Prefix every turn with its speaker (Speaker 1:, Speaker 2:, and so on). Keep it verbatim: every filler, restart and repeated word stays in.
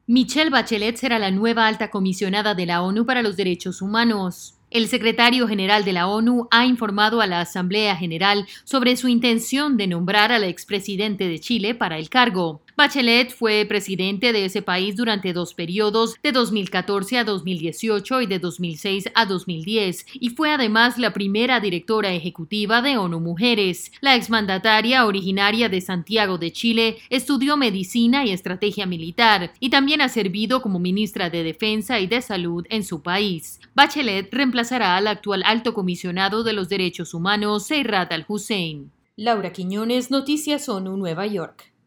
Speaker 1: Michelle Bachelet será la nueva alta comisionada de la ONU para los Derechos Humanos. El secretario general de la ONU ha informado a la Asamblea General sobre su intención de nombrar al expresidente de Chile para el cargo. Bachelet fue presidente de ese país durante dos periodos, de dos mil catorce a dos mil dieciocho y de dos mil seis a dos mil diez, y fue además la primera directora ejecutiva de ONU Mujeres. La exmandataria, originaria de Santiago de Chile, estudió medicina y estrategia militar, y también ha servido como ministra de Defensa y de Salud en su país. Bachelet reemplazará al actual alto comisionado de los derechos humanos, Seyrat Al-Hussein.
Speaker 2: Laura Quiñones, Noticias ONU, Nueva York.